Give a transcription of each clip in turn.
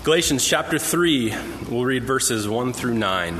Galatians chapter 3, we'll read verses 1 through 9.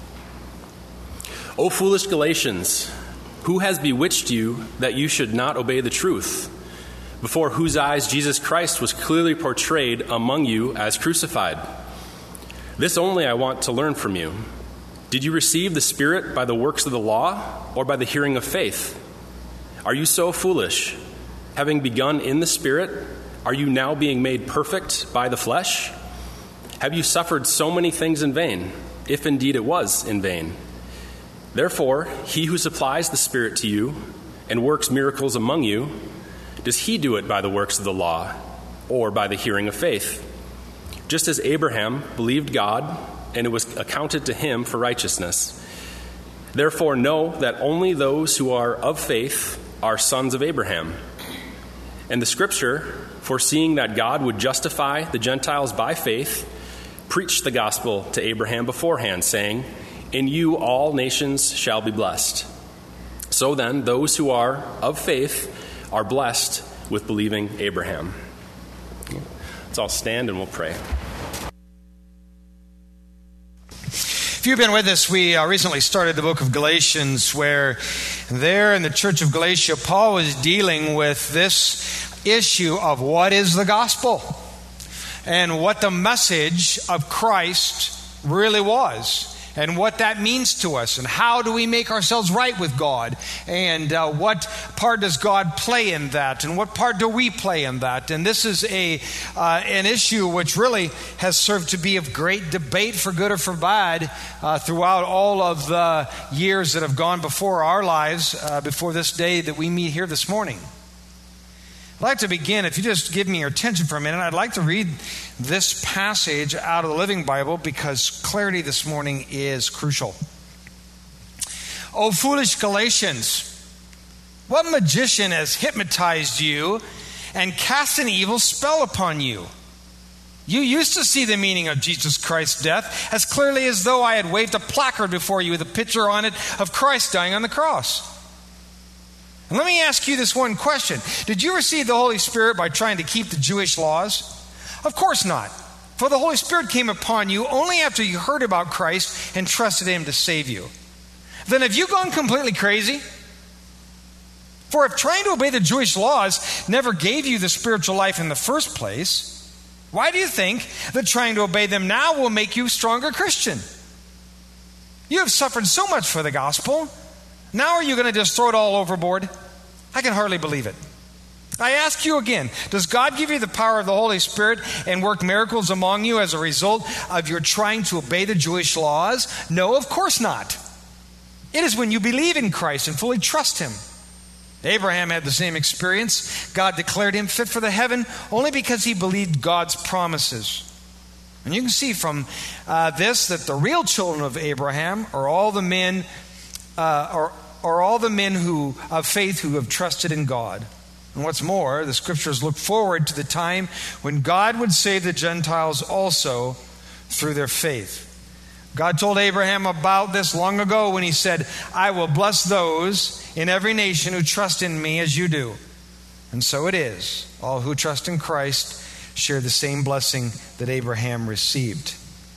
O foolish Galatians, who has bewitched you that you should not obey the truth, before whose eyes Jesus Christ was clearly portrayed among you as crucified? This only I want to learn from you. Did you receive the Spirit by the works of the law or by the hearing of faith? Are you so foolish? Having begun in the Spirit, are you now being made perfect by the flesh? Have you suffered so many things in vain, if indeed it was in vain? Therefore, he who supplies the Spirit to you and works miracles among you, does he do it by the works of the law or by the hearing of faith? Just as Abraham believed God, and it was accounted to him for righteousness. Therefore, know that only those who are of faith are sons of Abraham. And the Scripture, foreseeing that God would justify the Gentiles by faith, preached the gospel to Abraham beforehand, saying, "In you all nations shall be blessed." So then, those who are of faith are blessed with believing Abraham. Let's all stand and we'll pray. If you've been with us, we recently started the book of Galatians, where there in the church of Galatia, Paul was dealing with this issue of what is the gospel and what the message of Christ really was, and what that means to us, and how do we make ourselves right with God, and what part does God play in that, and what part do we play in that. And this is an issue which really has served to be of great debate, for good or for bad, throughout all of the years that have gone before our lives, before this day that we meet here this morning. I'd like to begin, if you just give me your attention for a minute, I'd like to read this passage out of the Living Bible, because clarity this morning is crucial. O foolish Galatians, what magician has hypnotized you and cast an evil spell upon you? You used to see the meaning of Jesus Christ's death as clearly as though I had waved a placard before you with a picture on it of Christ dying on the cross. And let me ask you this one question. Did you receive the Holy Spirit by trying to keep the Jewish laws? Of course not. For the Holy Spirit came upon you only after you heard about Christ and trusted Him to save you. Then have you gone completely crazy? For if trying to obey the Jewish laws never gave you the spiritual life in the first place, why do you think that trying to obey them now will make you a stronger Christian? You have suffered so much for the gospel. Now are you going to just throw it all overboard? I can hardly believe it. I ask you again, does God give you the power of the Holy Spirit and work miracles among you as a result of your trying to obey the Jewish laws? No, of course not. It is when you believe in Christ and fully trust Him. Abraham had the same experience. God declared him fit for the heaven only because he believed God's promises. And you can see from this that the real children of Abraham are all the men who of faith who have trusted in God. And what's more, the Scriptures look forward to the time when God would save the Gentiles also through their faith. God told Abraham about this long ago when He said, "I will bless those in every nation who trust in me as you do." And so it is. All who trust in Christ share the same blessing that Abraham received.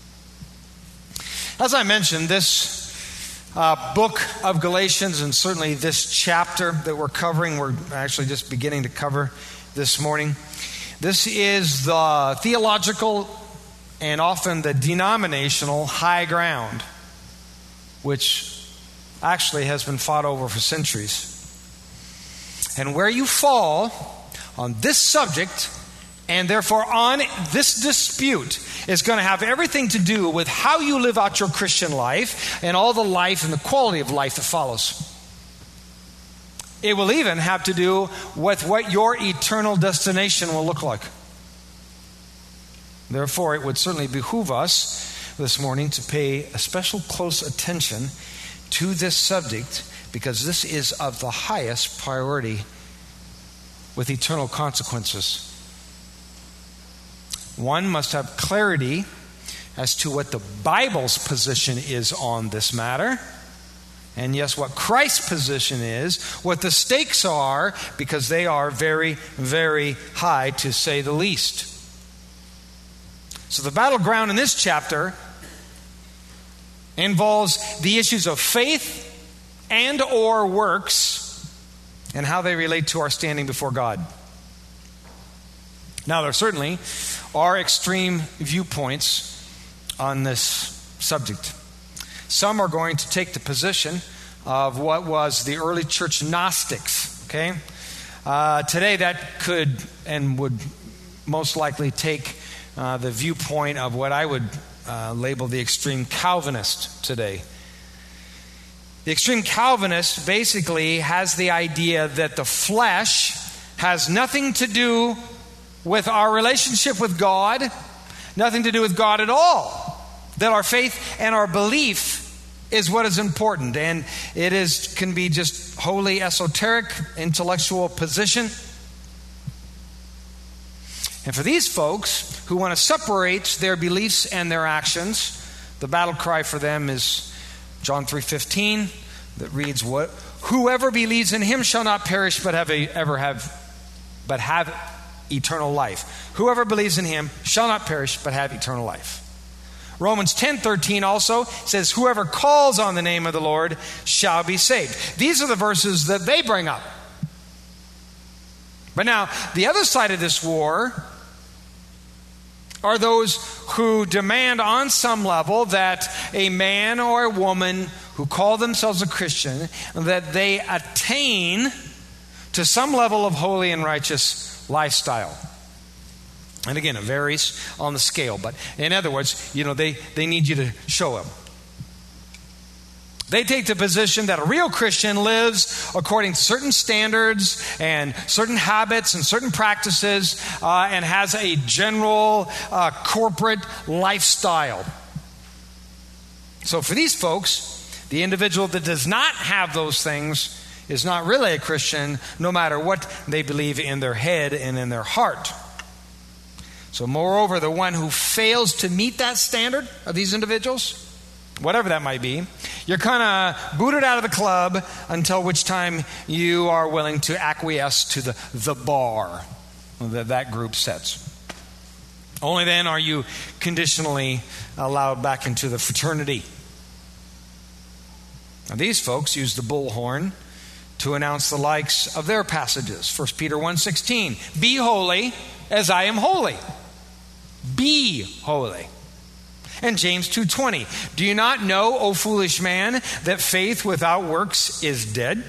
As I mentioned, this book of Galatians, and certainly this chapter that we're covering, we're actually just beginning to cover this morning. This is the theological and often the denominational high ground, which actually has been fought over for centuries. And where you fall on this subject, and therefore on this dispute, is going to have everything to do with how you live out your Christian life and all the life and the quality of life that follows. It will even have to do with what your eternal destination will look like. Therefore, it would certainly behoove us this morning to pay a special close attention to this subject, because this is of the highest priority with eternal consequences. One must have clarity as to what the Bible's position is on this matter, and yes, what Christ's position is, what the stakes are, because they are very, very high, to say the least. So the battleground in this chapter involves the issues of faith and or works and how they relate to our standing before God. Now, there certainly are extreme viewpoints on this subject. Some are going to take the position of what was the early church Gnostics, okay? Today that could and would most likely take the viewpoint of what I would label the extreme Calvinist today. The extreme Calvinist basically has the idea that the flesh has nothing to do with our relationship with God, nothing to do with God at all. That our faith and our belief is what is important, and it can be just wholly esoteric, intellectual position. And for these folks who want to separate their beliefs and their actions, the battle cry for them is John 3:15, that reads, "Whoever believes in him shall not perish but have eternal life." Whoever believes in him shall not perish but have eternal life. Romans 10:13 also says, "Whoever calls on the name of the Lord shall be saved." These are the verses that they bring up. But now, the other side of this war are those who demand on some level that a man or a woman who call themselves a Christian, that they attain to some level of holy and righteous lifestyle. And again, it varies on the scale. But in other words, they need you to show them. They take the position that a real Christian lives according to certain standards and certain habits and certain practices and has a general corporate lifestyle. So for these folks, the individual that does not have those things is not really a Christian, no matter what they believe in their head and in their heart. So moreover, the one who fails to meet that standard of these individuals, whatever that might be, you're kind of booted out of the club until which time you are willing to acquiesce to the bar that group sets. Only then are you conditionally allowed back into the fraternity. Now, these folks use the bullhorn to announce the likes of their passages. 1 Peter 1:16, "Be holy as I am holy." Be holy. And James 2:20, "Do you not know, O foolish man, that faith without works is dead?"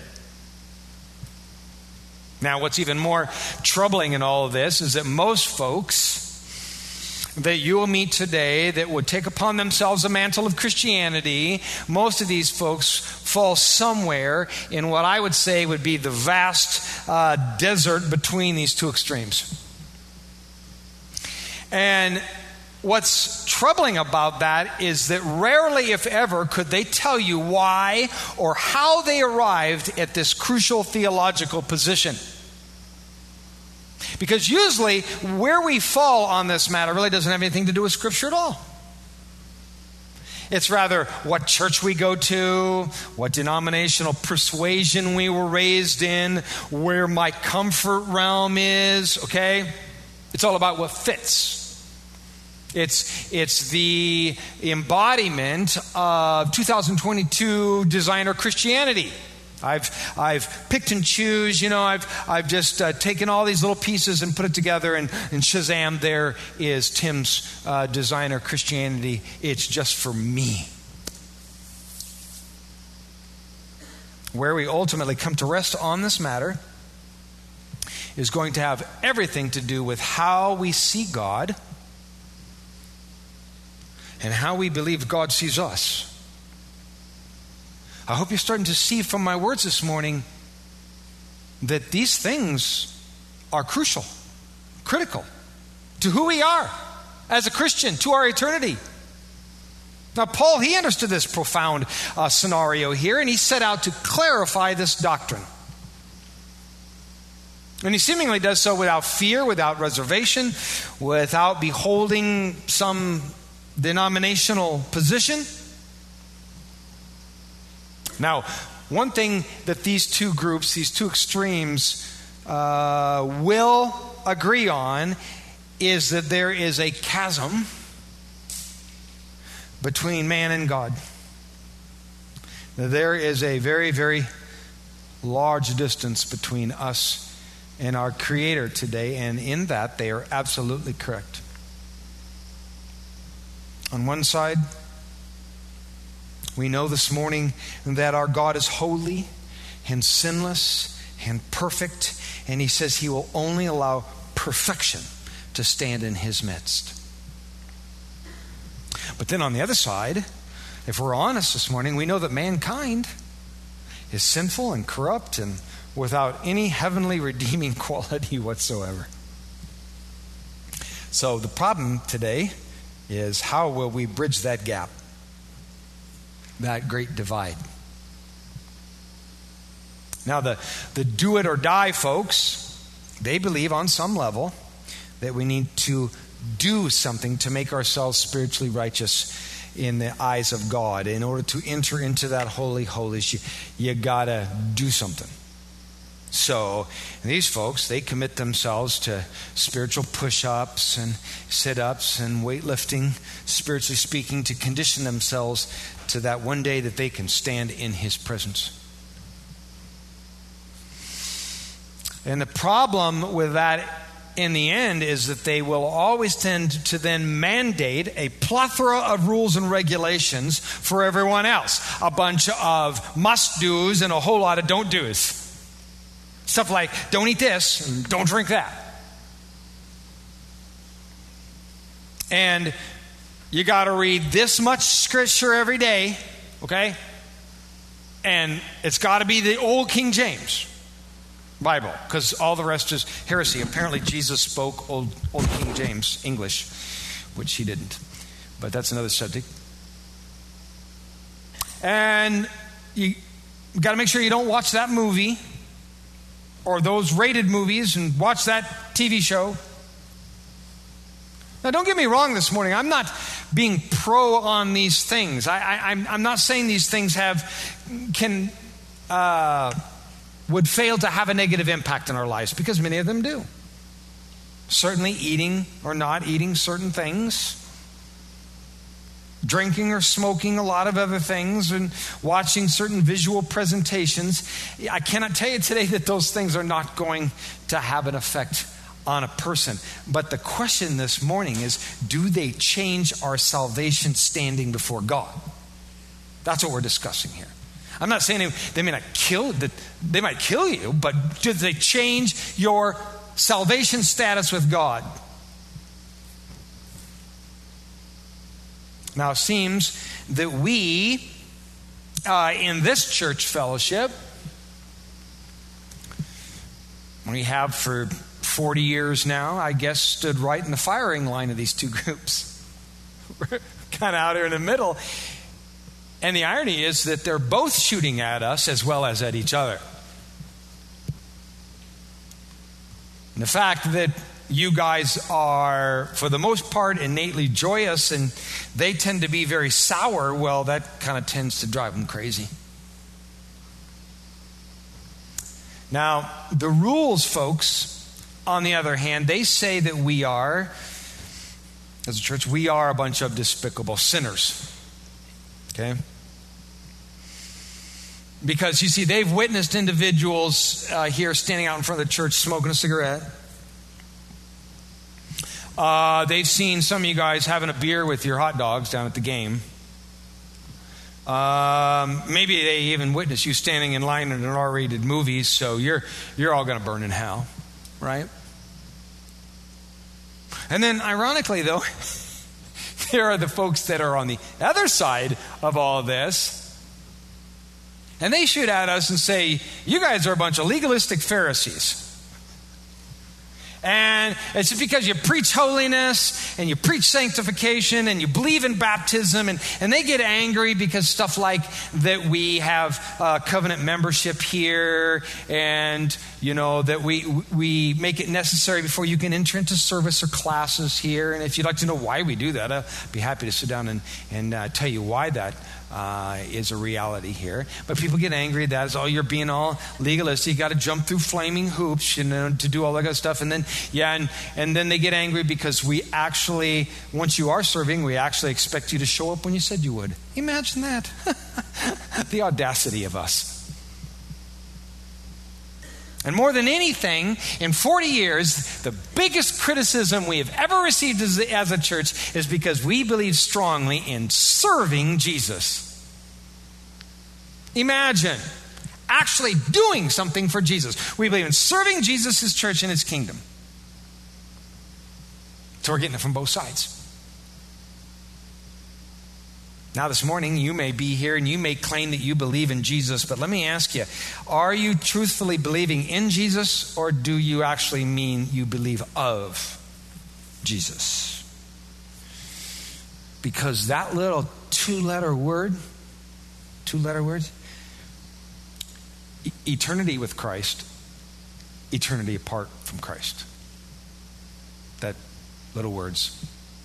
Now, what's even more troubling in all of this is that most folks that you will meet today that would take upon themselves a mantle of Christianity, most of these folks fall somewhere in what I would say would be the vast desert between these two extremes. And what's troubling about that is that rarely, if ever, could they tell you why or how they arrived at this crucial theological position. Because usually where we fall on this matter really doesn't have anything to do with Scripture at all. It's rather what church we go to, what denominational persuasion we were raised in, where my comfort realm is, okay? It's all about what fits. It's the embodiment of 2022 designer Christianity. I've picked and choose, I've just taken all these little pieces and put it together, and Shazam, there is Tim's designer Christianity. It's just for me. Where we ultimately come to rest on this matter is going to have everything to do with how we see God and how we believe God sees us. I hope you're starting to see from my words this morning that these things are crucial, critical to who we are as a Christian, to our eternity. Now, Paul, he understood this profound scenario here, and he set out to clarify this doctrine. And he seemingly does so without fear, without reservation, without beholding some denominational position. Now, one thing that these two groups, these two extremes, will agree on is that there is a chasm between man and God. There is a very, very large distance between us and our Creator today, and in that they are absolutely correct. On one side, we know this morning that our God is holy and sinless and perfect, and He says He will only allow perfection to stand in His midst. But then on the other side, if we're honest this morning, we know that mankind is sinful and corrupt and without any heavenly redeeming quality whatsoever. So the problem today is, how will we bridge that gap, that great divide? Now the do it or die folks, they believe on some level that we need to do something to make ourselves spiritually righteous in the eyes of God. In order to enter into that holy holies, you gotta do something. So these folks, they commit themselves to spiritual push-ups and sit-ups and weightlifting, spiritually speaking, to condition themselves to that one day that they can stand in His presence. And the problem with that in the end is that they will always tend to then mandate a plethora of rules and regulations for everyone else. A bunch of must-dos and a whole lot of don't-dos. Stuff like, don't eat this and don't drink that. And you got to read this much scripture every day, okay? And it's got to be the old King James Bible, because all the rest is heresy. Apparently Jesus spoke old King James English, which He didn't. But that's another subject. And you got to make sure you don't watch that movie or those rated movies and watch that TV show. Now, don't get me wrong this morning. I'm not being pro on these things. I'm not saying these things would fail to have a negative impact in our lives, because many of them do. Certainly eating or not eating certain things, drinking or smoking a lot of other things, and watching certain visual presentations. I cannot tell you today that those things are not going to have an effect on a person. But the question this morning is, do they change our salvation standing before God? That's what we're discussing here. I'm not saying they might kill you, but do they change your salvation status with God? Now, it seems that we, in this church fellowship, we have for 40 years now, I guess, stood right in the firing line of these two groups. We're kind of out here in the middle. And the irony is that they're both shooting at us as well as at each other. And the fact that you guys are, for the most part, innately joyous and they tend to be very sour, well, that kind of tends to drive them crazy. Now, the rules, folks, on the other hand, they say that we are, as a church, we are a bunch of despicable sinners. Okay? Because, you see, they've witnessed individuals here standing out in front of the church smoking a cigarette. They've seen some of you guys having a beer with your hot dogs down at the game. Maybe they even witnessed you standing in line in an R-rated movie, so you're all going to burn in hell, right? And then, ironically, though, there are the folks that are on the other side of all of this. And they shoot at us and say, you guys are a bunch of legalistic Pharisees. And it's just because you preach holiness and you preach sanctification and you believe in baptism, and they get angry because stuff like that we have covenant membership here, and you know that we make it necessary before you can enter into service or classes here. And if you'd like to know why we do that, I'll be happy to sit down and tell you why that is a reality here. But people get angry at that. It's, oh, you're being all legalist. You got to jump through flaming hoops, to do all that kind of stuff. And then Yeah, and then they get angry because we actually, once you are serving, we actually expect you to show up when you said you would. Imagine that. The audacity of us. And more than anything, in 40 years, the biggest criticism we have ever received as a church is because we believe strongly in serving Jesus. Imagine actually doing something for Jesus. We believe in serving Jesus, his church, and his kingdom. So we're getting it from both sides. Now this morning, you may be here and you may claim that you believe in Jesus, but let me ask you, are you truthfully believing in Jesus, or do you actually mean you believe of Jesus? Because that little two-letter words, eternity with Christ, eternity apart from Christ. That little words.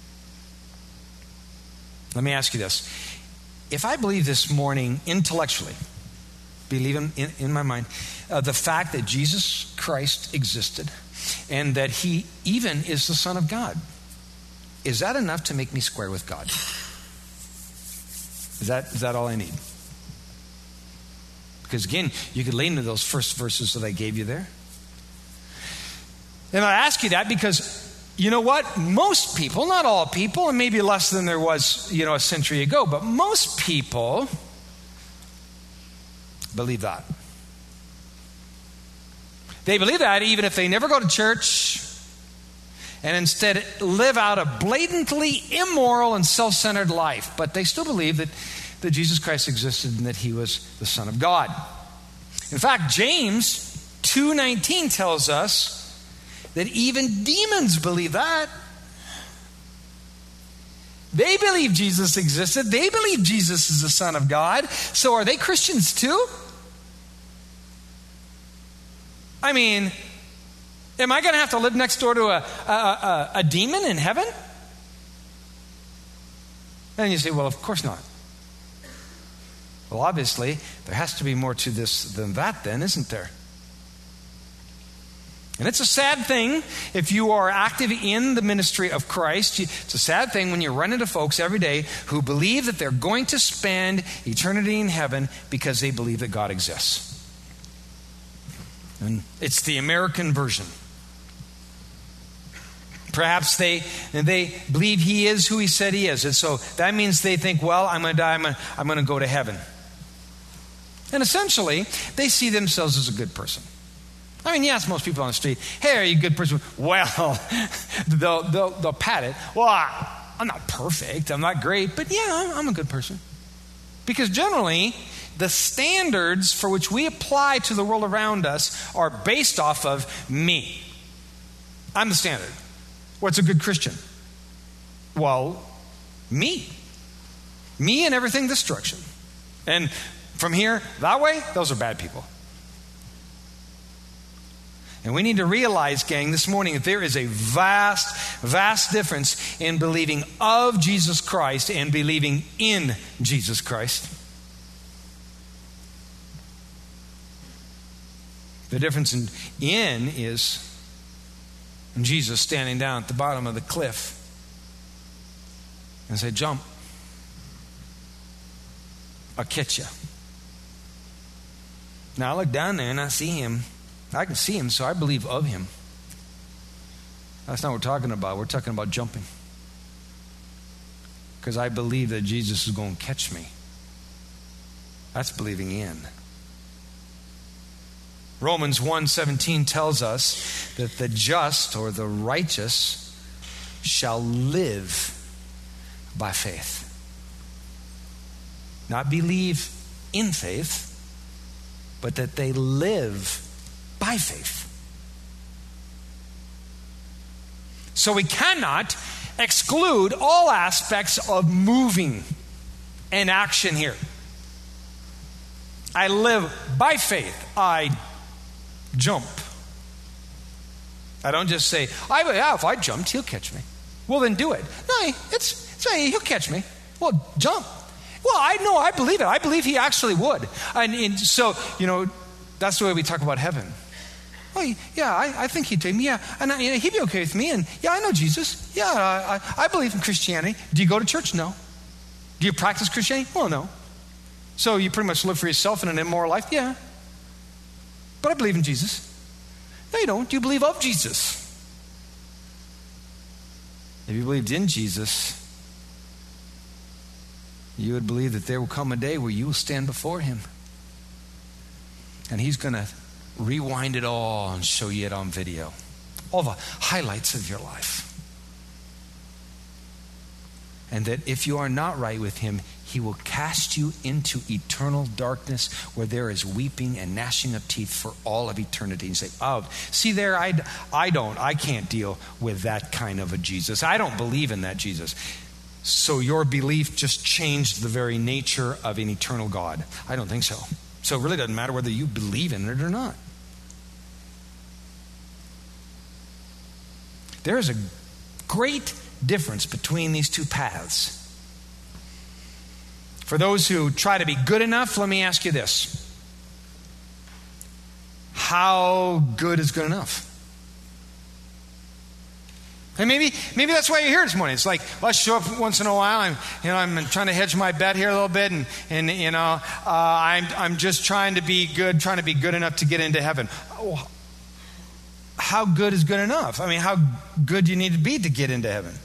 Let me ask you this. If I believe this morning intellectually, believe in my mind, the fact that Jesus Christ existed and that he even is the Son of God, is that enough to make me square with God? Is that all I need? Because again, you could lean into those first verses that I gave you there. And I ask you that because you know what? Most people, not all people, and maybe less than there was, a century ago, but most people believe that. They believe that even if they never go to church and instead live out a blatantly immoral and self-centered life. But they still believe that Jesus Christ existed and that he was the Son of God. In fact, James 2:19 tells us that even demons believe that. They believe Jesus existed. They believe Jesus is the Son of God. So are they Christians too? I mean, am I going to have to live next door to a demon in heaven? And you say, well, of course not. Well, obviously, there has to be more to this than that then, isn't there? And it's a sad thing if you are active in the ministry of Christ. It's a sad thing when you run into folks every day who believe that they're going to spend eternity in heaven because they believe that God exists. And it's the American version. Perhaps they believe he is who he said he is. And so that means they think, well, I'm going to die, I'm going to go to heaven. And essentially, they see themselves as a good person. I mean, you ask most people on the street, hey, are you a good person? Well, they'll pat it. Well, I'm not perfect. I'm not great. But yeah, I'm a good person. Because generally, the standards for which we apply to the world around us are based off of me. I'm the standard. What's a good Christian? Well, me. Me and everything this direction. And from here, that way, those are bad people. And we need to realize, gang, this morning that there is a vast, vast difference in believing of Jesus Christ and believing in Jesus Christ. The difference in is Jesus standing down at the bottom of the cliff and say, jump. I'll catch you. Now I look down there and I see him. I can see him, so I believe of him. That's not what we're talking about. We're talking about jumping. Because I believe that Jesus is going to catch me. That's believing in. Romans 1:17 tells us that the just or the righteous shall live by faith. Not believe in faith, but that they live by faith. So we cannot exclude all aspects of moving and action here. I live by faith. I jump. I don't just say, if I jumped, he'll catch me. Well, then do it. No, he'll catch me. Well, jump. Well, I believe it. I believe he actually would. And so, that's the way we talk about heaven. Oh, yeah, I think he'd take me. Yeah, and he'd be okay with me. And yeah, I know Jesus. Yeah, I believe in Christianity. Do you go to church? No. Do you practice Christianity? Well, no. So you pretty much live for yourself in an immoral life? Yeah. But I believe in Jesus. No, you don't. You believe of Jesus. If you believed in Jesus, you would believe that there will come a day where you will stand before him. And he's going to rewind it all and show you it on video. All the highlights of your life. And that if you are not right with him, he will cast you into eternal darkness where there is weeping and gnashing of teeth for all of eternity. And say, oh, see there, I can't deal with that kind of a Jesus. I don't believe in that Jesus. So your belief just changed the very nature of an eternal God. I don't think so. So it really doesn't matter whether you believe in it or not. There is a great difference between these two paths. For those who try to be good enough, let me ask you this. How good is good enough? And maybe that's why you're here this morning. It's like, well, I show up once in a while. I'm trying to hedge my bet here a little bit, and I'm just trying to be good enough to get into heaven. How good is good enough? I mean, how good do you need to be to get into heaven?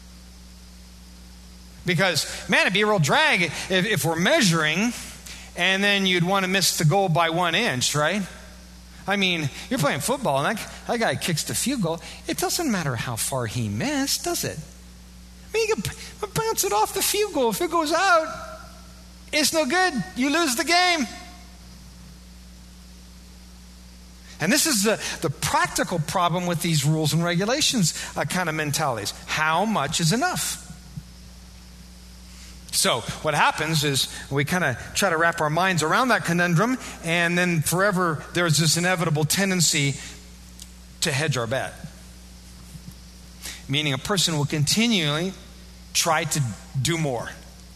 Because, man, it'd be a real drag if we're measuring, and then you'd want to miss the goal by 1 inch, right? I mean, you're playing football, and that guy kicks the field goal. It doesn't matter how far he missed, does it? I mean, you can bounce it off the field goal. If it goes out, it's no good. You lose the game. And this is the practical problem with these rules and regulations kind of mentalities. How much is enough? So what happens is we kind of try to wrap our minds around that conundrum, and then forever there's this inevitable tendency to hedge our bet. Meaning a person will continually try to do more.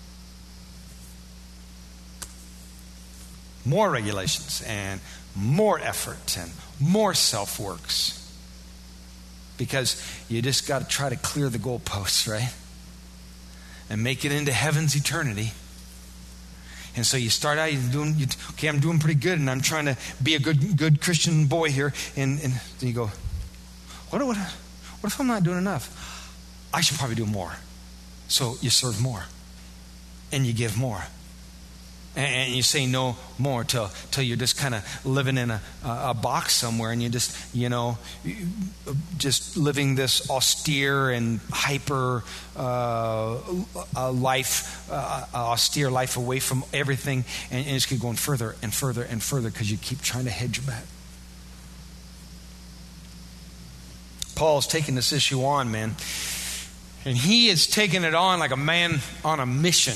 More regulations and more effort and more self-works. Because you just got to try to clear the goalposts, right? And make it into heaven's eternity. And so you start out, I'm doing pretty good, and I'm trying to be a good Christian boy here. And then you go, what if I'm not doing enough? I should probably do more. So you serve more. And you give more. And you say no more till you're just kind of living in a box somewhere, and you just living this austere and hyper life, austere life away from everything, and you just keep going further and further and further because you keep trying to hedge your bet. Paul's taking this issue on, man, and he is taking it on like a man on a mission.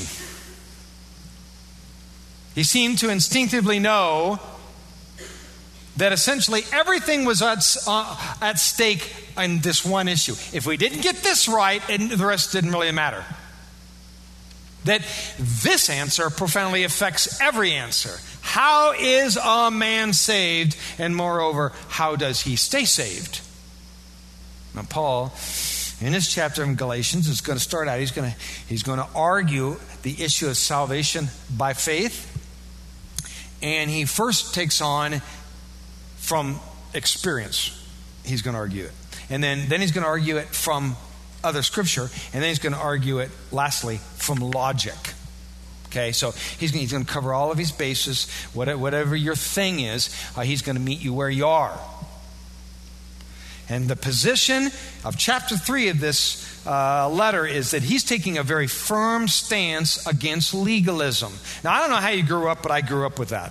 He seemed to instinctively know that essentially everything was at stake in this one issue. If we didn't get this right, and the rest didn't really matter. That this answer profoundly affects every answer. How is a man saved? And moreover, how does he stay saved? Now, Paul, in this chapter of Galatians, is going to start out, he's going to argue the issue of salvation by faith. And he first takes on from experience. He's going to argue it. And then he's going to argue it from other scripture. And then he's going to argue it, lastly, from logic. Okay, so he's going to cover all of his bases. Whatever your thing is, he's going to meet you where you are. And the position of chapter 3 of this letter is that he's taking a very firm stance against legalism. Now, I don't know how you grew up, but I grew up with that.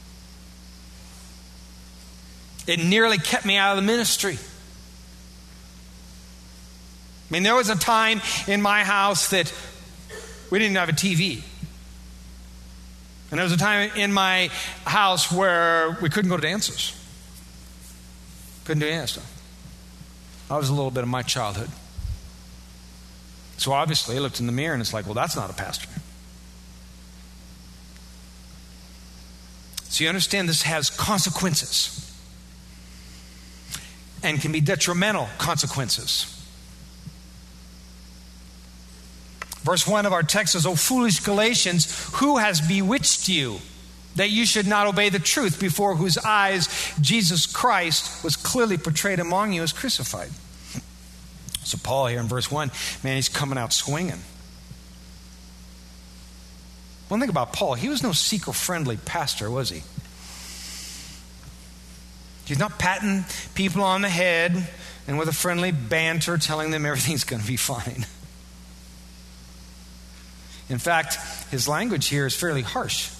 It nearly kept me out of the ministry. I mean, there was a time in my house that we didn't have a TV. And there was a time in my house where we couldn't go to dances. Couldn't do any of that stuff. That was a little bit of my childhood. So obviously I looked in the mirror and it's like, well, that's not a pastor. So you understand this has consequences. and can be detrimental consequences. Verse 1 of our text says, O foolish Galatians, who has bewitched you that you should not obey the truth, before whose eyes Jesus Christ was clearly portrayed among you as crucified? So Paul here in verse 1, man, he's coming out swinging. One thing about Paul, he was no seeker-friendly pastor, was he? He's not patting people on the head and with a friendly banter telling them everything's going to be fine. In fact, his language here is fairly harsh.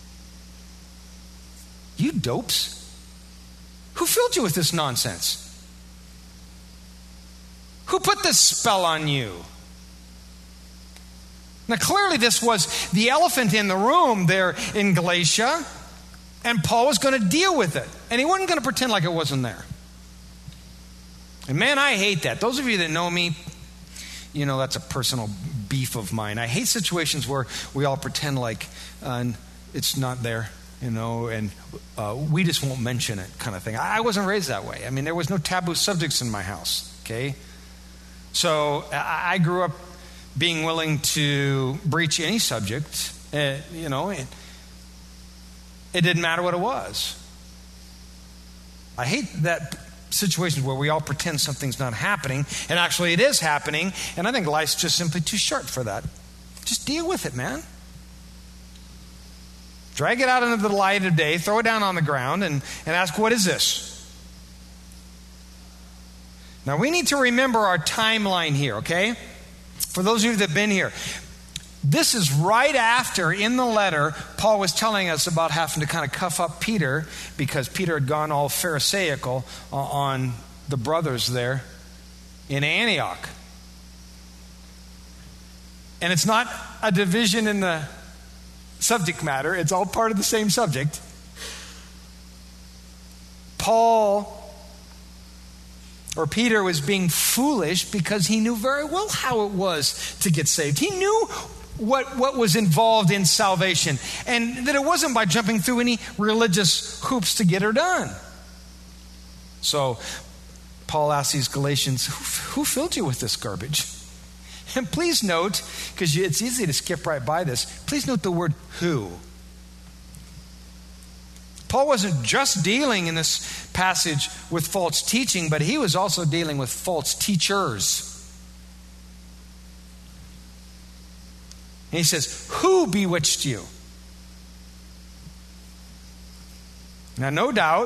You dopes. Who filled you with this nonsense? Who put this spell on you? Now, clearly this was the elephant in the room there in Galatia, and Paul was going to deal with it. And he wasn't going to pretend like it wasn't there. And man, I hate that. Those of you that know me, you know that's a personal beef of mine. I hate situations where we all pretend like it's not there, you know, and we just won't mention it kind of thing. I wasn't raised that way. I mean, there was no taboo subjects in my house, okay? So I grew up being willing to breach any subject, you know, it didn't matter what it was. I hate that situations where we all pretend something's not happening, and actually it is happening, and I think life's just simply too short for that. Just deal with it, man. Drag it out into the light of day, throw it down on the ground, and ask, what is this? Now, we need to remember our timeline here, okay? For those of you that have been here, this is right after, in the letter, Paul was telling us about having to kind of cuff up Peter because Peter had gone all pharisaical on the brothers there in Antioch. And it's not a division in the subject matter. It's all part of the same subject. Peter was being foolish because he knew very well how it was to get saved. He knew what was involved in salvation, and that it wasn't by jumping through any religious hoops to get her done. So Paul asks these Galatians, who filled you with this garbage? And please note, because it's easy to skip right by this, please note the word who. Paul wasn't just dealing in this passage with false teaching, but he was also dealing with false teachers. And he says, who bewitched you? Now, no doubt,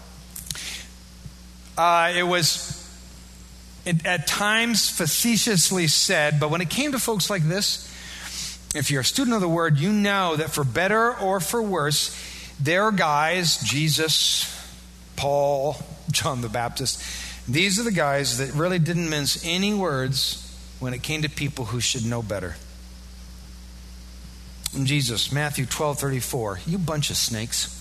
it was at times facetiously said, but when it came to folks like this, if you're a student of the word, you know that for better or for worse, there are guys, Jesus, Paul, John the Baptist, these are the guys that really didn't mince any words when it came to people who should know better. And Jesus, Matthew 12:34, you bunch of snakes.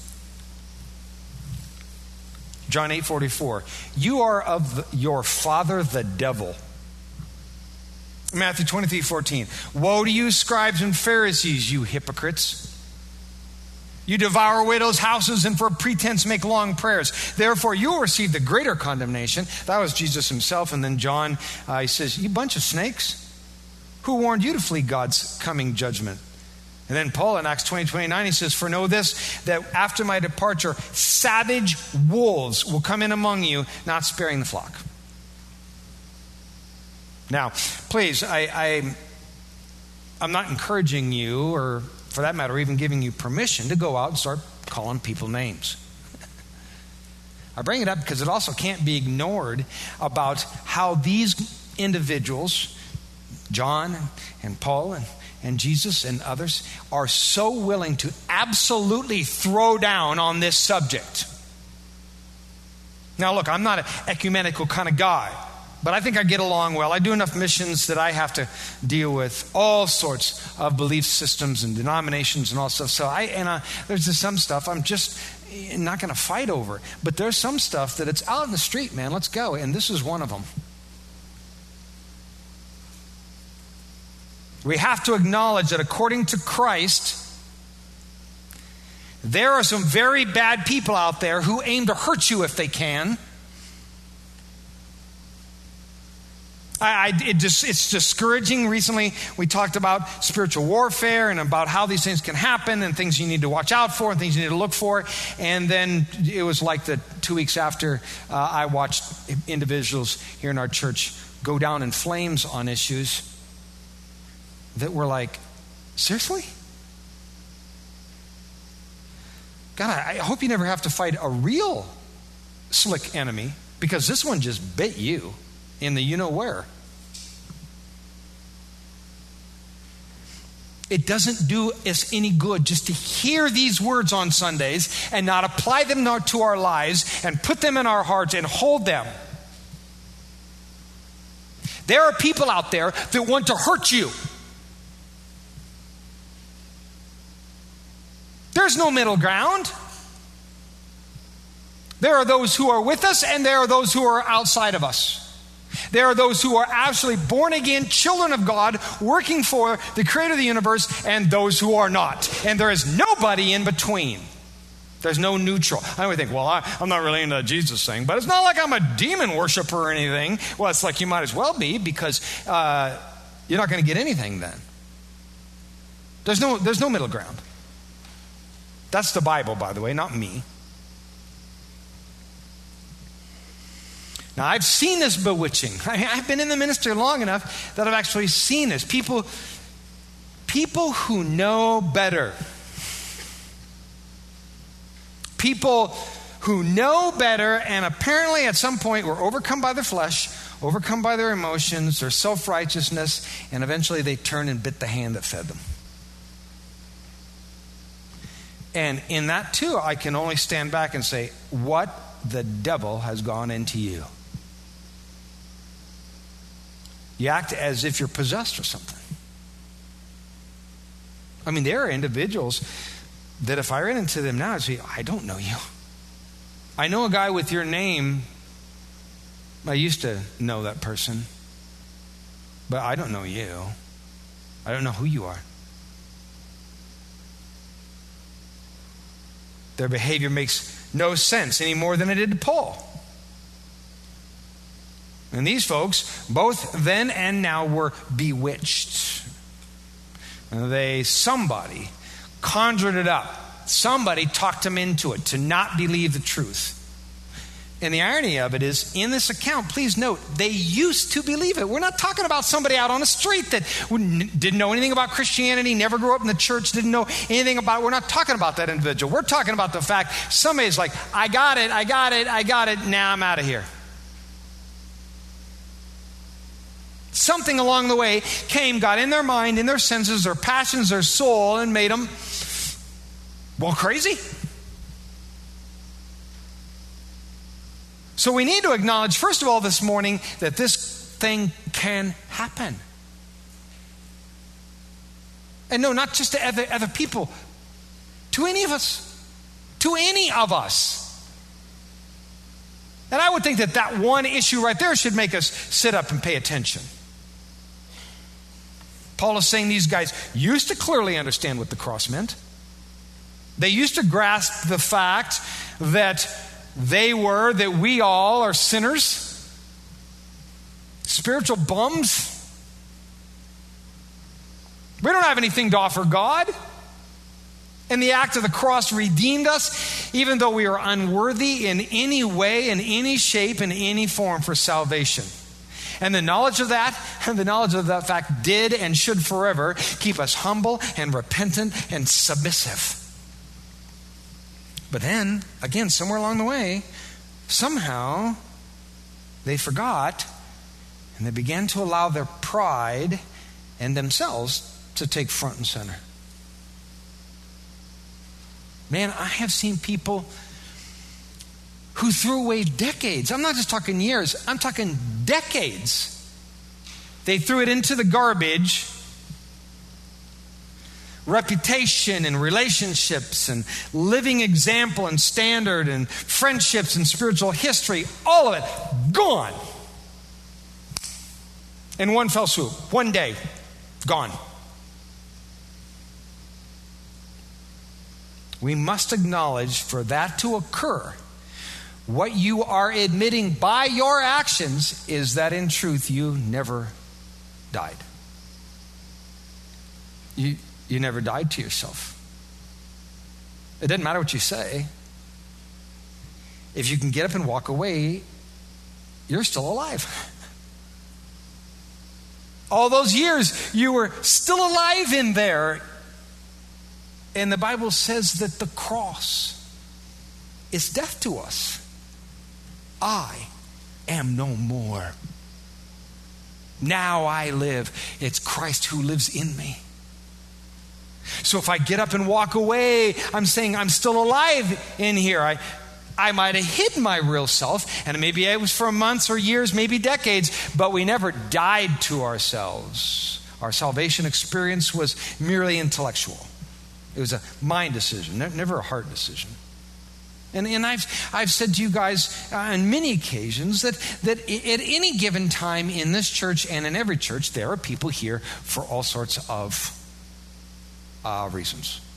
John 8:44, you are of your father the devil. Matthew 23:14, woe to you scribes and Pharisees, you hypocrites. You devour widows' houses and for a pretense make long prayers. Therefore you will receive the greater condemnation. That was Jesus himself. And then John, he says, you bunch of snakes. Who warned you to flee God's coming judgment? And then Paul in Acts 20:29, he says, for know this, that after my departure, savage wolves will come in among you, not sparing the flock. Now, please, I'm not encouraging you, or for that matter, even giving you permission to go out and start calling people names. I bring it up because it also can't be ignored about how these individuals, John and Paul and Jesus and others, are so willing to absolutely throw down on this subject. Now look, I'm not an ecumenical kind of guy, but I think I get along well. I do enough missions that I have to deal with all sorts of belief systems and denominations and all stuff. So there's just some stuff I'm just not going to fight over. But there's some stuff that it's out in the street, man. Let's go. And this is one of them. We have to acknowledge that according to Christ, there are some very bad people out there who aim to hurt you if they can. It's discouraging. Recently, we talked about spiritual warfare and about how these things can happen and things you need to watch out for and things you need to look for. And then it was like the 2 weeks after I watched individuals here in our church go down in flames on issues that were like, seriously? God, I hope you never have to fight a real slick enemy, because this one just bit you in the you-know-where. It doesn't do us any good just to hear these words on Sundays and not apply them to our lives and put them in our hearts and hold them. There are people out there that want to hurt you. There's no middle ground. There are those who are with us, and there are those who are outside of us. There are those who are absolutely born again, children of God, working for the creator of the universe, and those who are not. And there is nobody in between. There's no neutral. I would think, well, I'm not really into the Jesus thing, but it's not like I'm a demon worshiper or anything. Well, it's like you might as well be, because you're not going to get anything then. There's no middle ground. That's the Bible, by the way, not me. Now, I've seen this bewitching. I've been in the ministry long enough that I've actually seen this. People who know better. People who know better and apparently at some point were overcome by their flesh, overcome by their emotions, their self-righteousness, and eventually they turned and bit the hand that fed them. And in that too, I can only stand back and say, what the devil has gone into you? You act as if you're possessed or something. I mean, there are individuals that if I ran into them now, I'd say, I don't know you. I know a guy with your name. I used to know that person. But I don't know you. I don't know who you are. Their behavior makes no sense any more than it did to Paul. And these folks, both then and now, were bewitched. Somebody conjured it up. Somebody talked them into it to not believe the truth. And the irony of it is, in this account, please note, they used to believe it. We're not talking about somebody out on the street that didn't know anything about Christianity, never grew up in the church, didn't know anything about it. We're not talking about that individual. We're talking about the fact somebody's like, I got it, now I'm out of here. Something along the way got in their mind, in their senses, their passions, their soul, and made them, well, crazy. So we need to acknowledge, first of all, this morning, that this thing can happen. And no, not just to other people, to any of us. To any of us. And I would think that one issue right there should make us sit up and pay attention. Paul is saying these guys used to clearly understand what the cross meant. They used to grasp the fact that that we all are sinners, spiritual bums. We don't have anything to offer God. And the act of the cross redeemed us, even though we are unworthy in any way, in any shape, in any form for salvation. And the knowledge of that, and the knowledge of that fact did and should forever keep us humble and repentant and submissive. But then, again, somewhere along the way, somehow they forgot and they began to allow their pride and themselves to take front and center. Man, I have seen people who threw away decades. I'm not just talking years, I'm talking decades. They threw it into the garbage. Reputation and relationships and living example and standard and friendships and spiritual history, all of it gone. In one fell swoop, one day, gone. We must acknowledge, for that to occur, what you are admitting by your actions is that in truth you never died. You never died to yourself. It doesn't matter what you say. If you can get up and walk away, you're still alive. All those years, you were still alive in there. And the Bible says that the cross is death to us. I am no more. Now I live. It's Christ who lives in me. So if I get up and walk away, I'm saying I'm still alive in here. I might have hidden my real self, and maybe it was for months or years, maybe decades, but we never died to ourselves. Our salvation experience was merely intellectual. It was a mind decision, never a heart decision. And I've said to you guys on many occasions that at any given time in this church and in every church, there are people here for all sorts of reasons.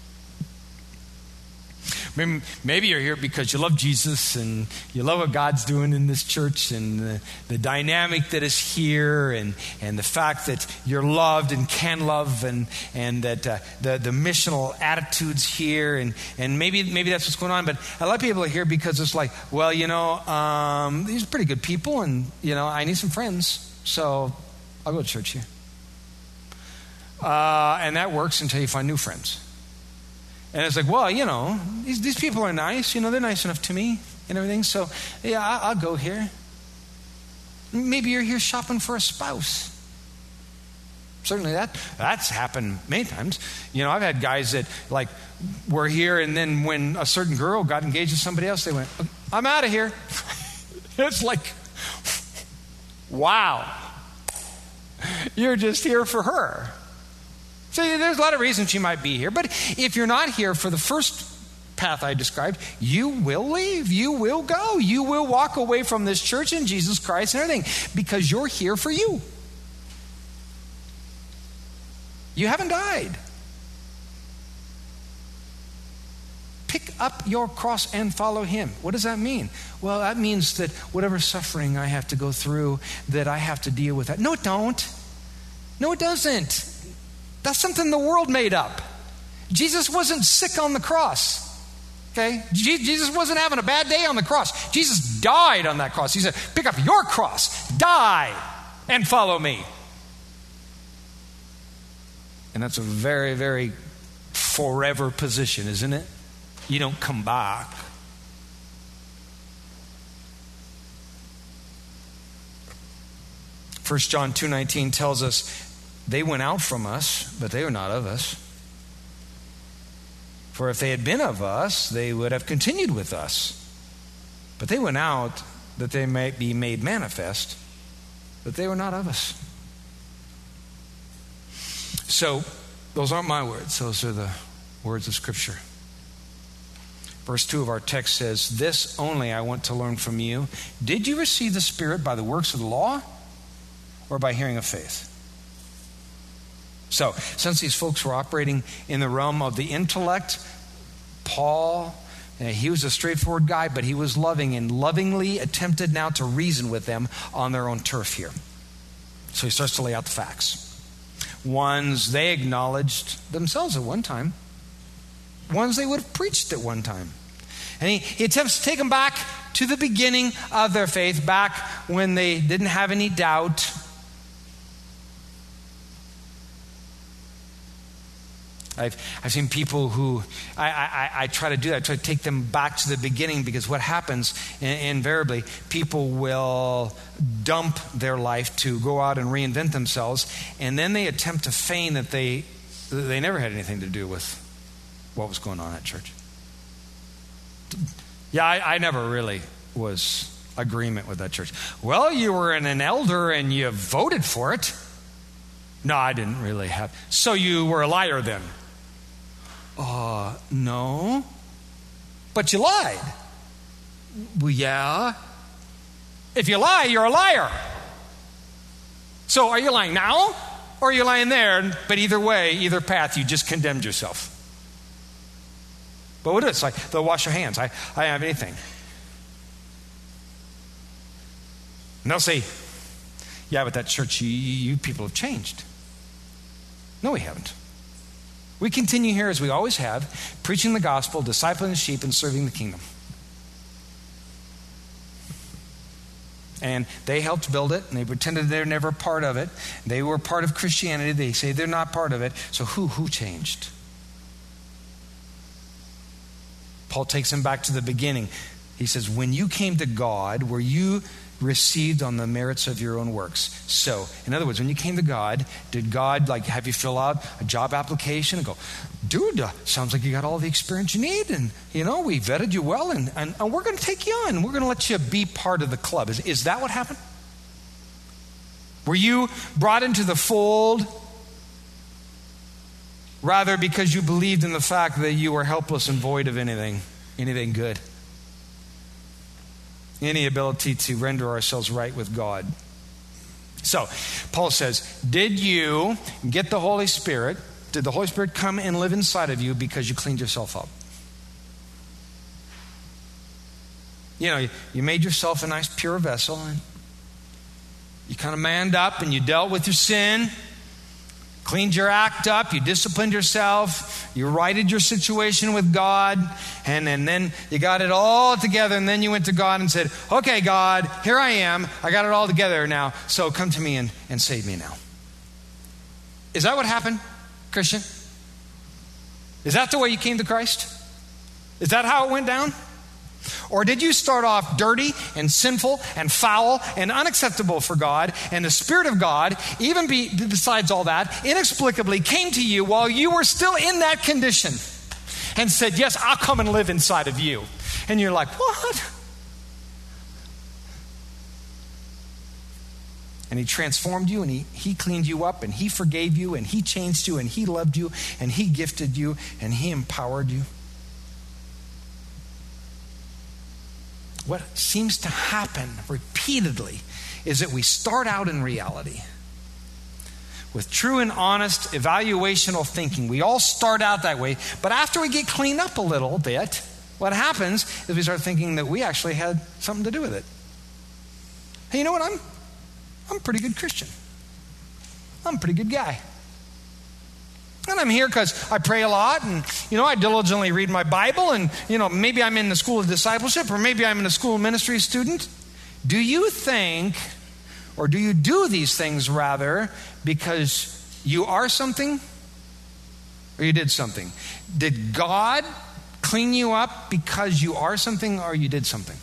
Maybe you're here because you love Jesus and you love what God's doing in this church and the dynamic that is here and the fact that you're loved and can love and that the missional attitudes here and maybe that's what's going on. But a lot of people are here because it's like, well, these are pretty good people and, I need some friends, so I'll go to church here. And that works until you find new friends. And it's like, well, these people are nice. They're nice enough to me and everything. So, yeah, I'll go here. Maybe you're here shopping for a spouse. Certainly that's happened many times. I've had guys that, were here, and then when a certain girl got engaged with somebody else, they went, I'm out of here. It's like, wow. You're just here for her. So there's a lot of reasons you might be here. But if you're not here for the first path I described, you will leave. You will go. You will walk away from this church and Jesus Christ and everything because you're here for you. You haven't died. Pick up your cross and follow him. What does that mean? Well, that means that whatever suffering I have to go through, that I have to deal with that. No, it don't. No, it doesn't. That's something the world made up. Jesus wasn't sick on the cross. Okay? Jesus wasn't having a bad day on the cross. Jesus died on that cross. He said, pick up your cross, die, and follow me. And that's a very, very forever position, isn't it? You don't come back. First John 2:19 tells us, they went out from us, but they were not of us. For if they had been of us, they would have continued with us. But they went out that they might be made manifest, but they were not of us. So, those aren't my words. Those are the words of Scripture. Verse 2 of our text says, this only I want to learn from you. Did you receive the Spirit by the works of the law or by hearing of faith? So, since these folks were operating in the realm of the intellect, Paul, he was a straightforward guy, but he was loving and lovingly attempted now to reason with them on their own turf here. So he starts to lay out the facts. Ones they acknowledged themselves at one time. Ones they would have preached at one time. And he attempts to take them back to the beginning of their faith, back when they didn't have any doubt. I've seen people who, I try to do that. I try to take them back to the beginning because what happens invariably, people will dump their life to go out and reinvent themselves, and then they attempt to feign that they never had anything to do with what was going on at church. Yeah, I never really was agreement with that church. Well, you were an elder and you voted for it. No, I didn't really have. So you were a liar then. No. But you lied. Well, yeah. If you lie, you're a liar. So are you lying now or are you lying there? But either way, either path, you just condemned yourself. But what is it? It's like, they'll wash your hands. I don't have anything. And they'll say, yeah, but that church, you people have changed. No, we haven't. We continue here as we always have, preaching the gospel, discipling the sheep, and serving the kingdom. And they helped build it, and they pretended they're never part of it. They were part of Christianity. They say they're not part of it. So who changed? Paul takes them back to the beginning. He says, when you came to God, were you received on the merits of your own works? So, in other words, when you came to God, did God have you fill out a job application and go, dude, sounds like you got all the experience you need, and we vetted you well, and we're going to take you on. We're going to let you be part of the club. Is that what happened? Were you brought into the fold rather because you believed in the fact that you were helpless and void of anything good? Any ability to render ourselves right with God. So, Paul says, did you get the Holy Spirit? Did the Holy Spirit come and live inside of you because you cleaned yourself up? You made yourself a nice pure vessel, and you kind of manned up and you dealt with your sin, cleaned your act up, you disciplined yourself, you righted your situation with God, and then you got it all together, and then you went to God and said, okay, God, here I am. I got it all together now, so come to me and save me now. Is that what happened, Christian? Is that the way you came to Christ? Is that how it went down? Or did you start off dirty and sinful and foul and unacceptable for God, and the Spirit of God, even besides all that, inexplicably came to you while you were still in that condition and said, yes, I'll come and live inside of you. And you're like, what? And he transformed you, and he cleaned you up, and he forgave you, and he changed you, and he loved you, and he gifted you, and he empowered you. What seems to happen repeatedly is that we start out in reality with true and honest evaluational thinking. We all start out that way, but after we get cleaned up a little bit, what happens is we start thinking that we actually had something to do with it. Hey, you know what? I'm a pretty good Christian. I'm a pretty good guy. And I'm here because I pray a lot, and, I diligently read my Bible, and, maybe I'm in the school of discipleship, or maybe I'm in a school of ministry student. Do you think, or do you do these things rather because you are something, or you did something? Did God clean you up because you are something, or you did something?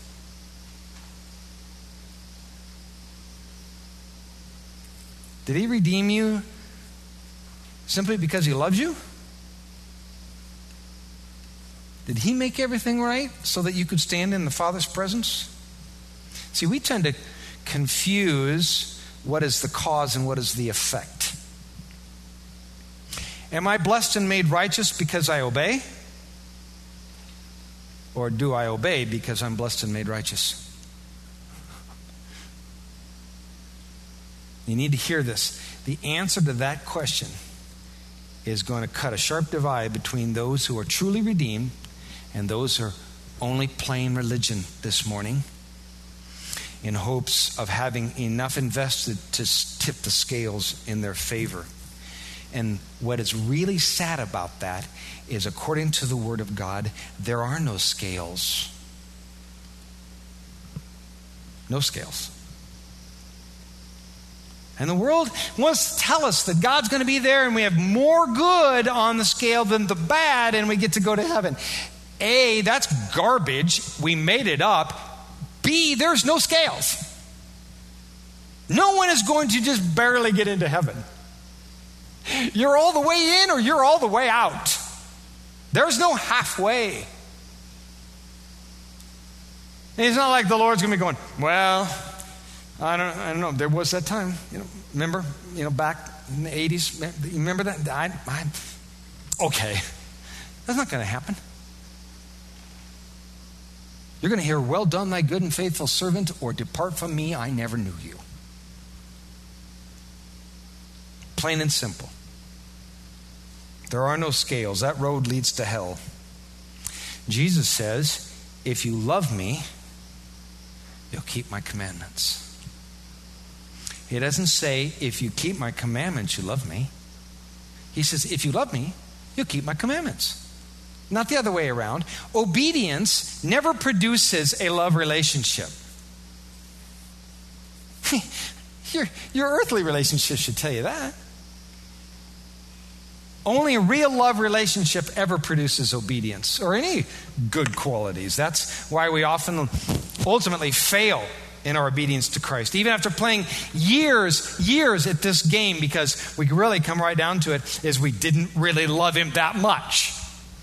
Did he redeem you simply because he loves you? Did he make everything right so that you could stand in the Father's presence? See, we tend to confuse what is the cause and what is the effect. Am I blessed and made righteous because I obey? Or do I obey because I'm blessed and made righteous? You need to hear this. The answer to that question is going to cut a sharp divide between those who are truly redeemed and those who are only plain religion this morning, in hopes of having enough invested to tip the scales in their favor. And what is really sad about that is, according to the Word of God, there are no scales. No scales. And the world wants to tell us that God's going to be there and we have more good on the scale than the bad, and we get to go to heaven. A, that's garbage. We made it up. B, there's no scales. No one is going to just barely get into heaven. You're all the way in or you're all the way out. There's no halfway. And it's not like the Lord's going to be going, well, I don't know. There was that time, remember, back in the 80s. You remember that? Okay. That's not going to happen. You're going to hear, well done, thy good and faithful servant, or depart from me, I never knew you. Plain and simple. There are no scales. That road leads to hell. Jesus says, if you love me, you'll keep my commandments. He doesn't say, if you keep my commandments, you love me. He says, if you love me, you'll keep my commandments. Not the other way around. Obedience never produces a love relationship. Your earthly relationship should tell you that. Only a real love relationship ever produces obedience or any good qualities. That's why we often ultimately fail in our obedience to Christ, even after playing years at this game, because we really come right down to it is we didn't really love him that much.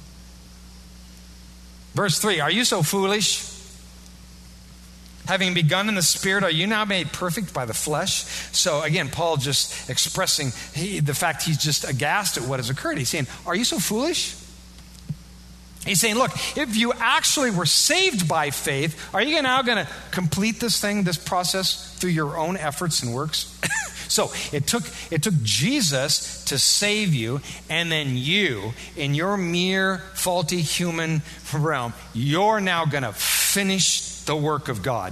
Verse 3, are you so foolish? Having begun in the Spirit, are you now made perfect by the flesh? So again, Paul just expressing the fact he's just aghast at what has occurred. He's saying, are you so foolish? He's saying, look, if you actually were saved by faith, are you now going to complete this thing, this process, through your own efforts and works? So it took Jesus to save you, and then you, in your mere faulty human realm, you're now going to finish the work of God.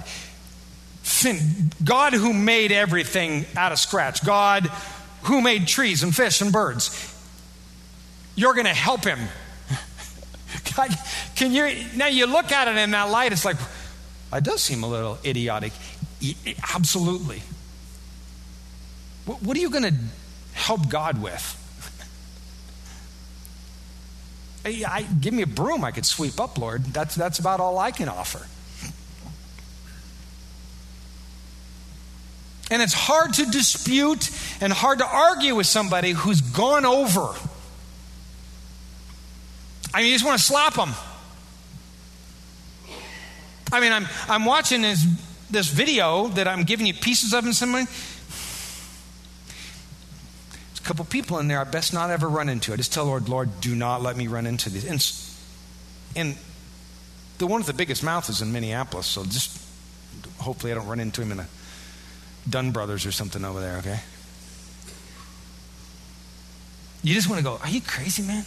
God who made everything out of scratch. God who made trees and fish and birds. You're going to help him. God, now you look at it in that light, it's like, it does seem a little idiotic. Absolutely. What are you going to help God with? Give me a broom, I could sweep up, Lord. That's about all I can offer. And it's hard to dispute and hard to argue with somebody who's gone over. I mean, you just want to slap them. I mean, I'm watching this video that I'm giving you pieces of in some way. There's a couple people in there I best not ever run into. I just tell Lord, do not let me run into these. And the one with the biggest mouth is in Minneapolis, so just hopefully I don't run into him in a Dunn Brothers or something over there, okay? You just want to go, are you crazy, man?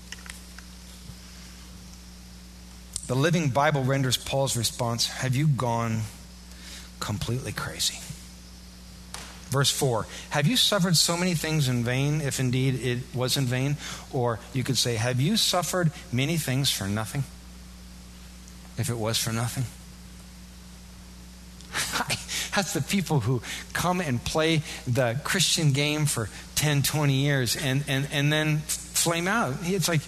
The Living Bible renders Paul's response, have you gone completely crazy? Verse 4, have you suffered so many things in vain, if indeed it was in vain? Or you could say, have you suffered many things for nothing, if it was for nothing? That's the people who come and play the Christian game for 10, 20 years and then flame out. It's like,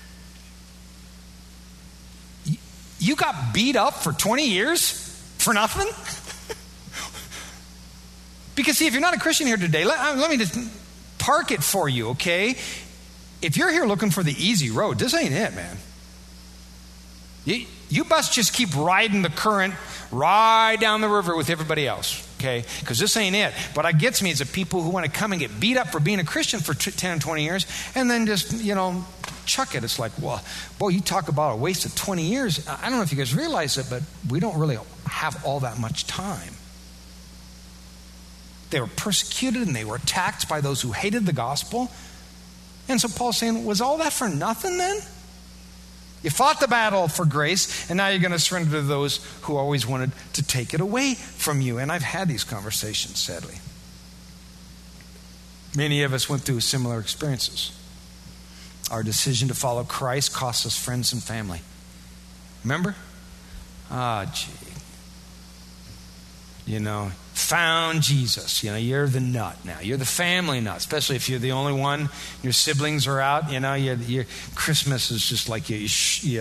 you got beat up for 20 years for nothing? Because see, if you're not a Christian here today, let me just park it for you, okay? If you're here looking for the easy road, this ain't it, man. You must just keep riding the current right down the river with everybody else, okay? Because this ain't it. What gets me is the people who want to come and get beat up for being a Christian for 10 and 20 years and then just, chuck it. It's like, well, boy, you talk about a waste of 20 years. I don't know if you guys realize it, but we don't really have all that much time. They were persecuted and they were attacked by those who hated the gospel. And so Paul's saying, was all that for nothing then? You fought the battle for grace, and now you're going to surrender to those who always wanted to take it away from you. And I've had these conversations, sadly. Many of us went through similar experiences. Our decision to follow Christ cost us friends and family. Remember? Found Jesus. You're the nut now. You're the family nut, especially if you're the only one. Your siblings are out. Your Christmas is just like you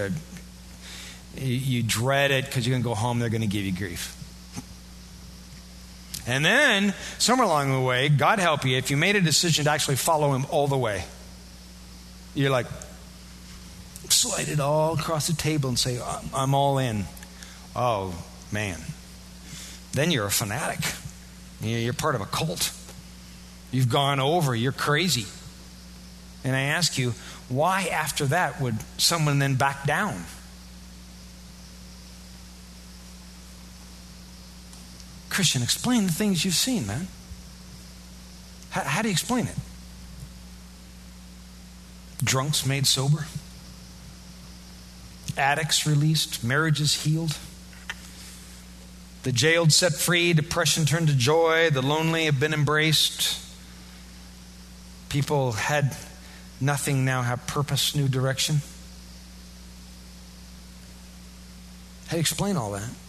dread it because you're going to go home. They're going to give you grief. And then, somewhere along the way, God help you, if you made a decision to actually follow him all the way, you're like, slide it all across the table and say, I'm all in. Oh, man. Then you're a fanatic. You're part of a cult. You've gone over. You're crazy. And I ask you, why after that would someone then back down? Christian, explain the things you've seen, man. How do you explain it? Drunks made sober. Addicts released. Marriages healed. The jailed set free, depression turned to joy, the lonely have been embraced. People had nothing, now have purpose, new direction. How do you explain all that?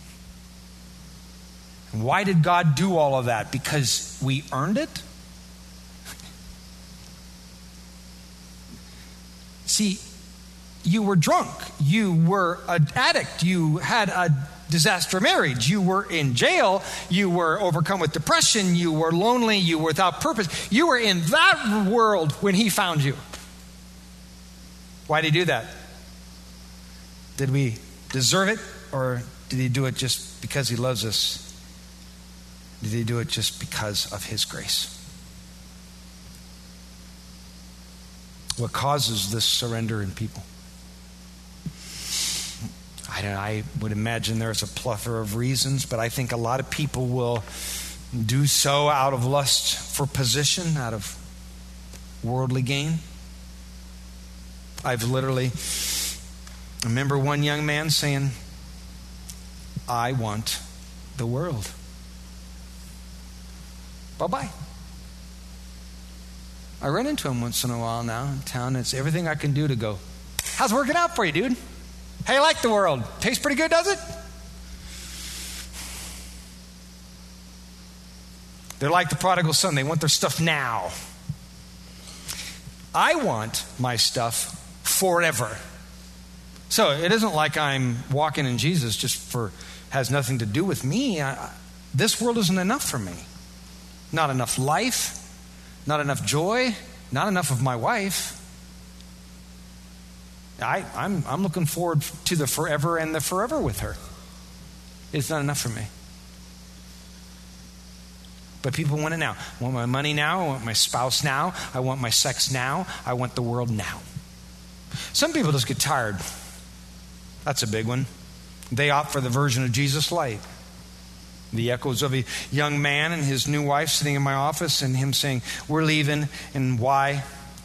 And why did God do all of that? Because we earned it? See, you were drunk. You were an addict. You had a disaster marriage. You were in jail. You were overcome with depression. You were lonely. You were without purpose. You were in that world when he found you. Why did he do that? Did we deserve it, or did he do it just because he loves us? Did he do it just because of his grace? What causes this surrender in people? I would imagine there's a plethora of reasons, but I think a lot of people will do so out of lust for position, out of worldly gain. I remember one young man saying, I want the world. Bye-bye. I run into him once in a while now in town. It's everything I can do to go, how's it working out for you, dude? How you like the world? Tastes pretty good, does it? They're like the prodigal son. They want their stuff now. I want my stuff forever. So it isn't like I'm walking in Jesus has nothing to do with me. This world isn't enough for me. Not enough life, not enough joy, not enough of my wife. I'm looking forward to the forever and the forever with her. It's not enough for me. But people want it now. I want my money now. I want my spouse now. I want my sex now. I want the world now. Some people just get tired. That's a big one. They opt for the version of Jesus light. The echoes of a young man and his new wife sitting in my office and him saying, we're leaving. And why?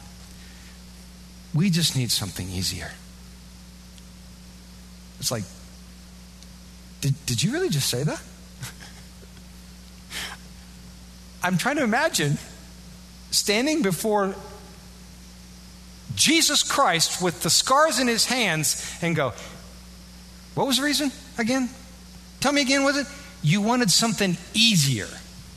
We just need something easier. It's like, did you really just say that? I'm trying to imagine standing before Jesus Christ with the scars in his hands and go, what was the reason again? Tell me again, was it? You wanted something easier.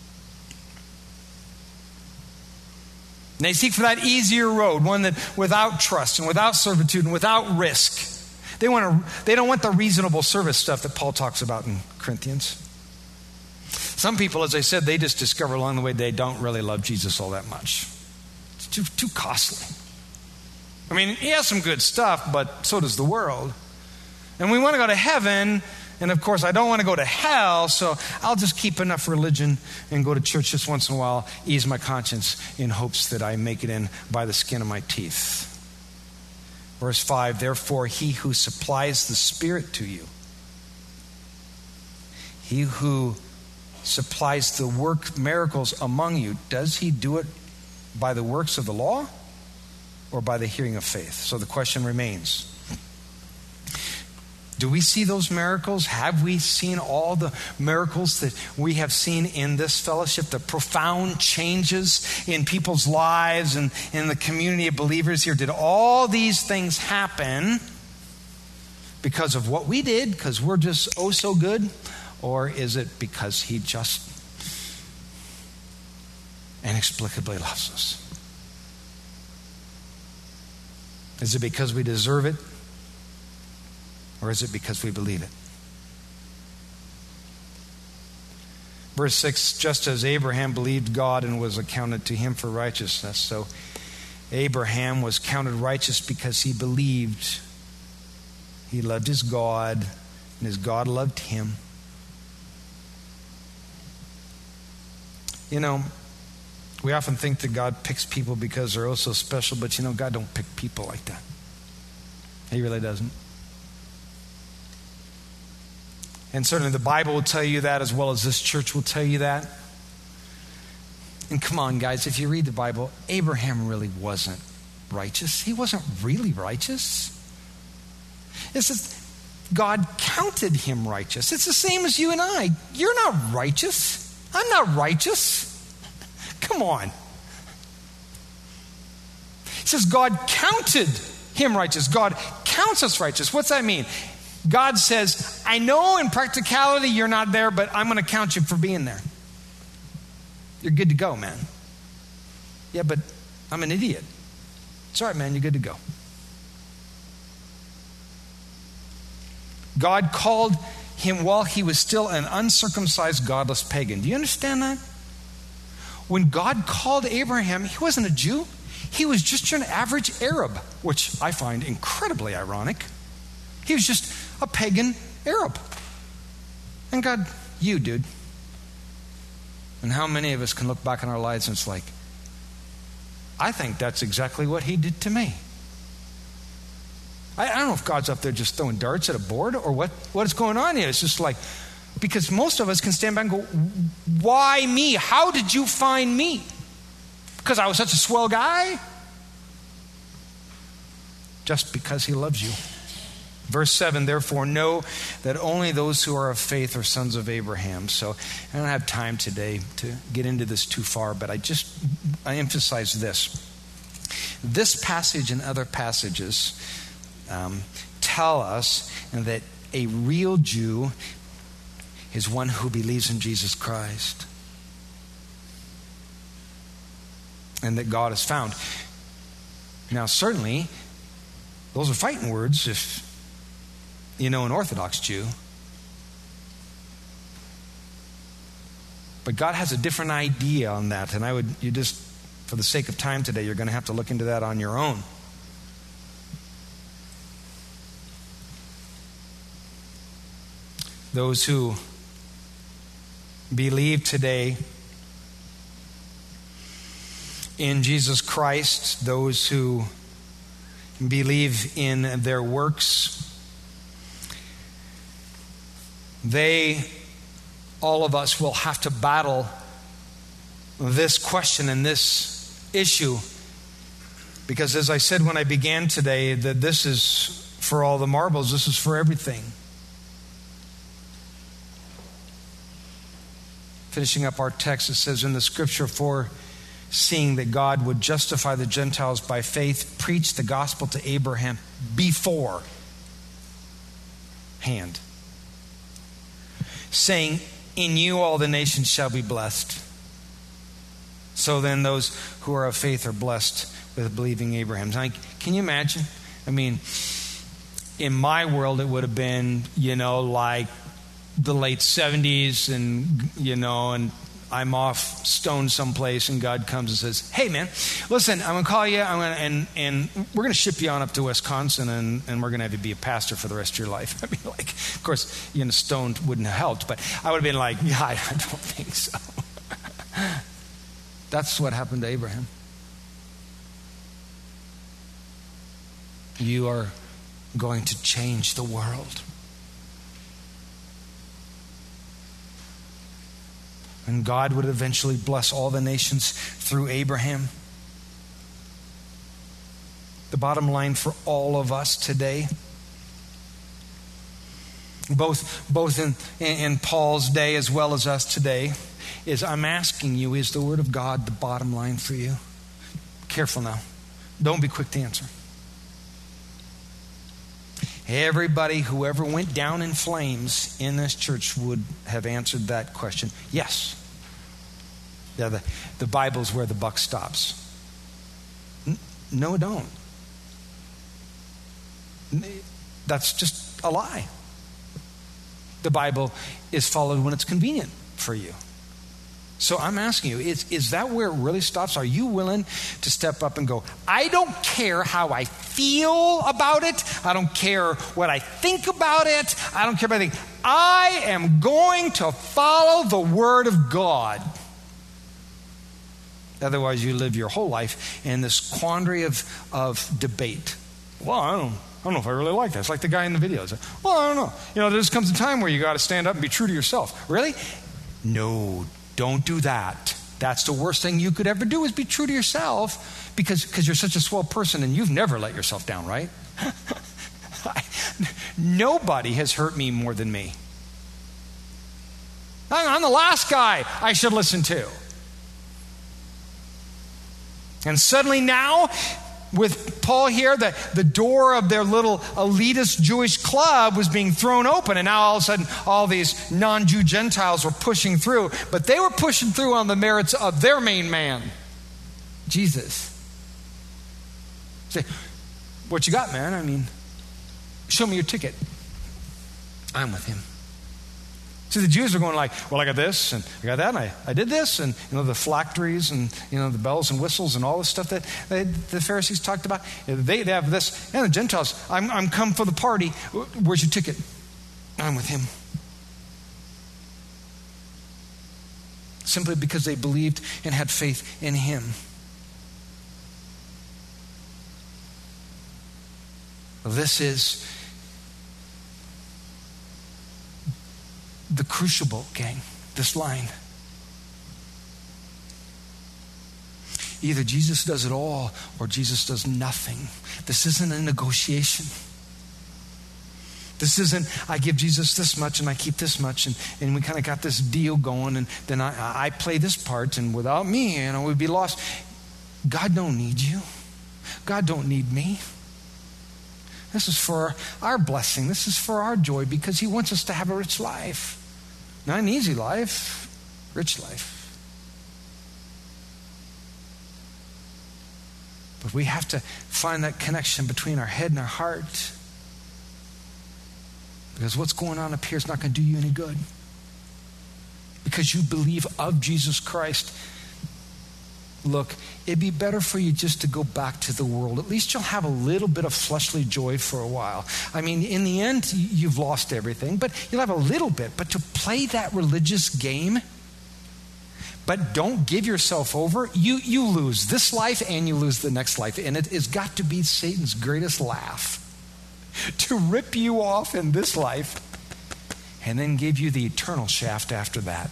And they seek for that easier road, one that without trust and without servitude and without risk. They don't want the reasonable service stuff that Paul talks about in Corinthians. Some people, as I said, they just discover along the way they don't really love Jesus all that much. It's too costly. I mean, he has some good stuff, but so does the world. And we want to go to heaven, and of course I don't want to go to hell, so I'll just keep enough religion and go to church just once in a while, ease my conscience in hopes that I make it in by the skin of my teeth. Verse 5, therefore he who supplies the Spirit to you, he who supplies the miracles among you, does he do it by the works of the law or by the hearing of faith? So the question remains, do we see those miracles? Have we seen all the miracles that we have seen in this fellowship? The profound changes in people's lives and in the community of believers here. Did all these things happen because of what we did, because we're just oh so good? Or is it because he just inexplicably loves us? Is it because we deserve it? Or is it because we believe it? Verse 6, just as Abraham believed God and was accounted to him for righteousness, so Abraham was counted righteous because he believed. He loved his God, and his God loved him. You know, we often think that God picks people because they're oh so special, but you know, God don't pick people like that. He really doesn't. And certainly the Bible will tell you that, as well as this church will tell you that. And come on, guys, if you read the Bible, Abraham really wasn't righteous. He wasn't really righteous. It's just, God counted him righteous. It's the same as you and I. You're not righteous. I'm not righteous. Come on. It says God counted him righteous. God counts us righteous. What's that mean? God says, I know in practicality you're not there, but I'm going to count you for being there. You're good to go, man. Yeah, but I'm an idiot. It's all right, man. You're good to go. God called him while he was still an uncircumcised, godless pagan. Do you understand that? When God called Abraham, he wasn't a Jew. He was just an average Arab, which I find incredibly ironic. He was just a pagan Arab. And God, you, dude. And how many of us can look back in our lives and it's like, I think that's exactly what he did to me. I don't know if God's up there just throwing darts at a board or what is going on here. It's just like, because most of us can stand back and go, why me? How did you find me? Because I was such a swell guy? Just because he loves you. Verse 7, therefore know that only those who are of faith are sons of Abraham. So I don't have time today to get into this too far, but I emphasize this. This passage and other passages tell us that a real Jew is one who believes in Jesus Christ and that God is found. Now, certainly, those are fighting words if you know an Orthodox Jew. But God has a different idea on that, and for the sake of time today, you're going to have to look into that on your own. Those who believe today in Jesus Christ, those who believe in their works, all of us will have to battle this question and this issue. Because as I said when I began today, that this is for all the marbles, this is for everything. Finishing up our text, it says in the scripture, for seeing that God would justify the Gentiles by faith, preach the gospel to Abraham beforehand, saying, in you all the nations shall be blessed. So then those who are of faith are blessed with believing Abraham. Can you imagine? I mean, in my world, it would have been, like the late 70s and I'm off stoned someplace and God comes and says, hey man, listen, I'm going to call you and we're going to ship you on up to Wisconsin and we're going to have you be a pastor for the rest of your life. I mean, like, of course, stoned wouldn't have helped, but I would have been like, yeah, I don't think so. That's what happened to Abraham. You are going to change the world. And God would eventually bless all the nations through Abraham. The bottom line for all of us today, both in Paul's day as well as us today, is I'm asking you, is the Word of God the bottom line for you? Careful now. Don't be quick to answer. Everybody who ever went down in flames in this church would have answered that question. Yes. Yeah, the Bible's where the buck stops. No, don't. That's just a lie. The Bible is followed when it's convenient for you. So I'm asking you, is that where it really stops? Are you willing to step up and go, I don't care how I feel about it. I don't care what I think about it. I don't care about anything. I am going to follow the Word of God. Otherwise, you live your whole life in this quandary of debate. Well, I don't know if I really like that. It's like the guy in the video. Well, I don't know. There just comes a time where you got to stand up and be true to yourself. Really? No, don't do that. That's the worst thing you could ever do, is be true to yourself, because you're such a swell person and you've never let yourself down, right? Nobody has hurt me more than me. I'm the last guy I should listen to. And suddenly now, with Paul here, the door of their little elitist Jewish club was being thrown open, and now all of a sudden all these non-Jew Gentiles were pushing through, but they were pushing through on the merits of their main man, Jesus. Say, what you got, man? I mean, show me your ticket. I'm with him. See, the Jews are going like, well, I got this, and I got that, and I did this, and, the phylacteries, and, the bells and whistles, and all this stuff that the Pharisees talked about. They have this, and the Gentiles, I'm come for the party. Where's your ticket? I'm with him. Simply because they believed and had faith in him. This is the crucible, gang, this line. Either Jesus does it all or Jesus does nothing. This isn't a negotiation. This isn't, I give Jesus this much and I keep this much, and we kind of got this deal going, and then I play this part, and without me, we'd be lost. God don't need you. God don't need me. This is for our blessing. This is for our joy, because he wants us to have a rich life. Not an easy life, rich life. But we have to find that connection between our head and our heart. Because what's going on up here is not going to do you any good. Because you believe of Jesus Christ. Look, it'd be better for you just to go back to the world. At least you'll have a little bit of fleshly joy for a while. I mean, in the end, you've lost everything, but you'll have a little bit. But to play that religious game, but don't give yourself over, you lose this life and you lose the next life. And it has got to be Satan's greatest laugh to rip you off in this life and then give you the eternal shaft after that.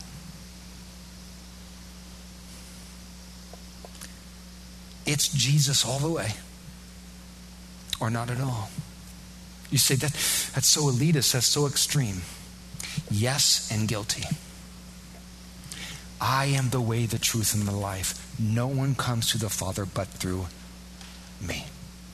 It's Jesus all the way, or not at all. You say, that's so elitist, that's so extreme. Yes, and guilty. I am the way, the truth, and the life. No one comes to the Father but through me.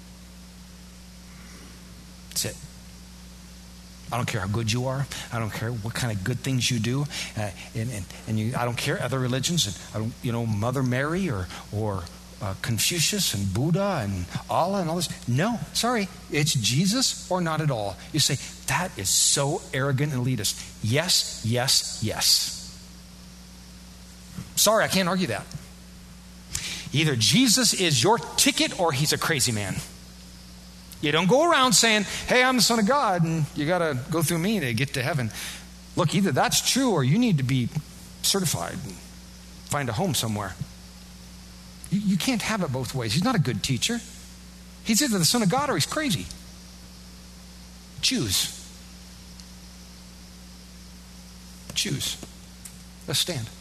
That's it. I don't care how good you are. I don't care what kind of good things you do. I don't care other religions. I don't, Mother Mary or Confucius and Buddha and Allah and all this. No, sorry. It's Jesus or not at all. You say, that is so arrogant and elitist. Yes, yes, yes. Sorry, I can't argue that. Either Jesus is your ticket or he's a crazy man. You don't go around saying, hey, I'm the Son of God, and you got to go through me to get to heaven. Look, either that's true or you need to be certified and find a home somewhere. You can't have it both ways. He's not a good teacher. He's either the Son of God or he's crazy. Choose. Choose. Let's stand.